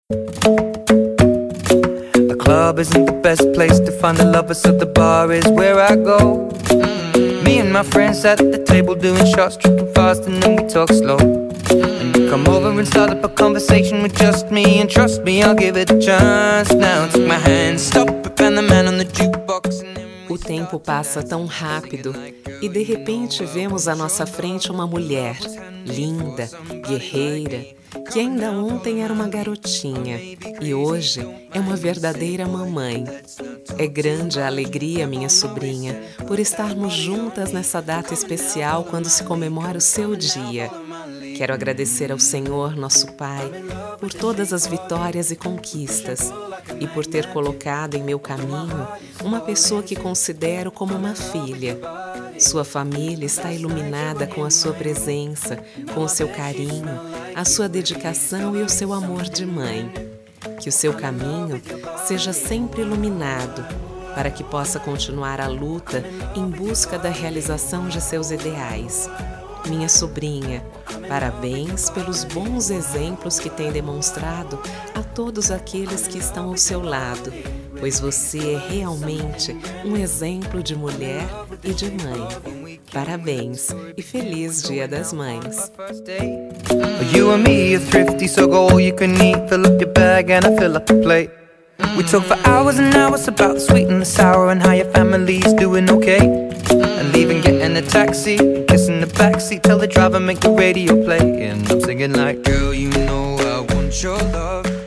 The club isn't the best place to find the lovers, so the bar is where I go. Me and my friends at the table doing shots, tripping fast, and then we talk slow. And you come over and start up a conversation with just me, and trust me, I'll give it a chance. Now take my hand, stop it, and the man on the jukebox. O tempo passa tão rápido e de repente vemos à nossa frente uma mulher linda, guerreira, que ainda ontem era uma garotinha e hoje é uma verdadeira mamãe. É grande a alegria, minha sobrinha, por estarmos juntas nessa data especial quando se comemora o seu dia. Quero agradecer ao Senhor, nosso Pai, por todas as vitórias e conquistas e por ter colocado em meu caminho uma pessoa que considero como uma filha. Sua família está iluminada com a sua presença, com o seu carinho, a sua dedicação e o seu amor de mãe. Que o seu caminho seja sempre iluminado, para que possa continuar a luta em busca da realização de seus ideais. Minha sobrinha, parabéns pelos bons exemplos que tem demonstrado a todos aqueles que estão ao seu lado, pois você é realmente um exemplo de mulher e de mãe. Parabéns e feliz Dia das Mães. You and me are thrifty, so go all you can eat. Fill up your bag and I fill up the plate. We talk for hours and hours about the sweet and the sour and how your family's doing okay. And leaving, getting a taxi, kissing the backseat, tell the driver make the radio play. And I'm singing like, girl, you know I want your love.